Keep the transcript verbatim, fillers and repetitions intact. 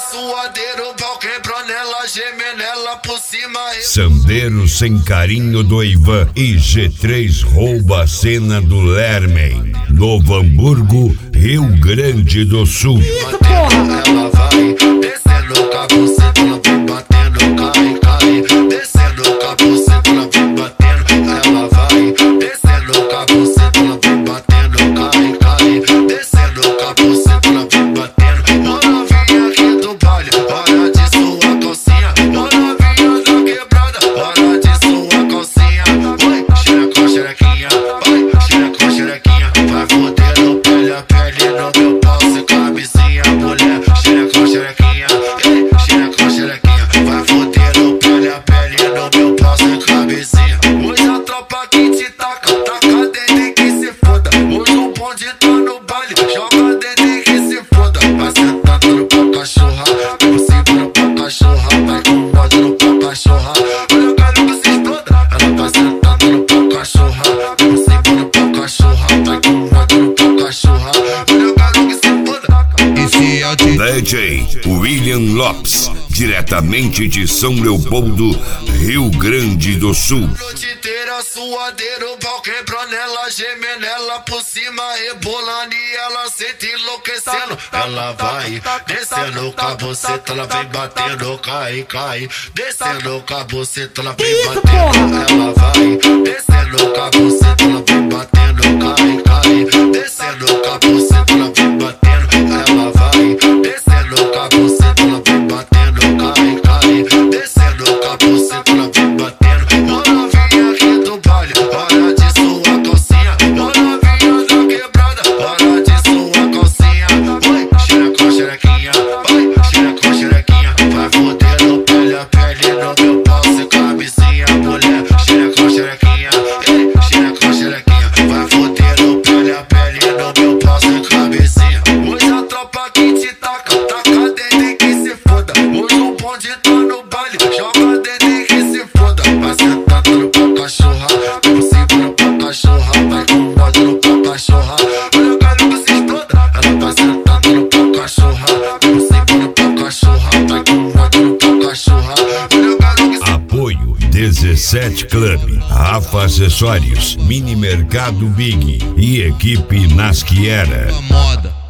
suadeiro, pau quebrou nela, geme nela por cima. Sandeiro sem carinho do Ivan e G três rouba a cena do Lermen. Novo Hamburgo, Rio Grande do Sul. Isso, porra! Ela vai descendo o cabuceto, ela vem batendo, cai, cai. Descendo o cabuceto, ela vem batendo. Ela vai descendo o cabuceto, ela vem batendo, cai, cai. Descendo o cabuceto, ela vem batendo. Ô novinha aqui do baile, hora de sua calcinha. Ô novinha da quebrada, hora de sua calcinha. Oi, xerecó, xerequinha, vai, xerecó, xerequinha. Vai fodendo pele a pele no meu pau, sem camisinha, mulher. Xerecó, xerequinha, ei, xerecó, xerequinha. Vai fodendo pele a pele no meu pau, sem camisinha. Hoje a tropa que te taca, taca dentro que se foda. Hoje o bonde tá no baile, joga dentro que se foda. Vai sentando no pau, cachorra, vai segura pro cachorra, vai com ódio no pau, cachorra. Olha o galho que se exploda, ela vai sentando no pau, cachorra, vai segura pro cachorra, vai com ódio no pau, cachorra. Olha o galho que se exploda. Esse é o D D J William Lopes, diretamente de São Leopoldo, Rio Grande do Sul. Noite inteira suadeiro, pau quebrou nela, geme nela por cima, rebolando e ela sente enlouquecendo. Ela vai descendo o cabuceto, ela vem batendo, cai, cai. Descendo o cabuceto, ela vem batendo. Ela vai descendo o cabuceto, ela vem batendo, cai, cai. Descendo o cabuceto, ela vem batendo. Ela vai descendo o cabuceto, ela vem batendo, cai, cai. Descendo o cabuceto, ela vem batendo. Ô novinha aqui do baile, hora de sua calcinha. Ô novinha da quebrada, hora de sua calcinha. Oi, xerecó, xerequinha, vai, xerecó, xerequinha. Vai fodendo pele a pele no meu pau, sem camisinha, mulher. Xerecó, xerequinha, ei, xerecó, xerequinha. Vai fodendo pele a pele no meu pau, sem camisinha. Hoje a tropa que te taca, taca dentro que se foda. Hoje o bonde tá no baile, joga dentro que se foda. Vai sentando no pau, cachorra, vai segura pro cachorra, vai com ódio no pau, cachorra. Olha o galho que se exploda, ela vai sentando no pau, cachorra, vai segura pro cachorra, vai com ódio no pau, cachorra. Olha o galho que se... Apoio dezessete Club, Rafa Acessórios, Mini Mercado Big e equipe Nasquiera. moda.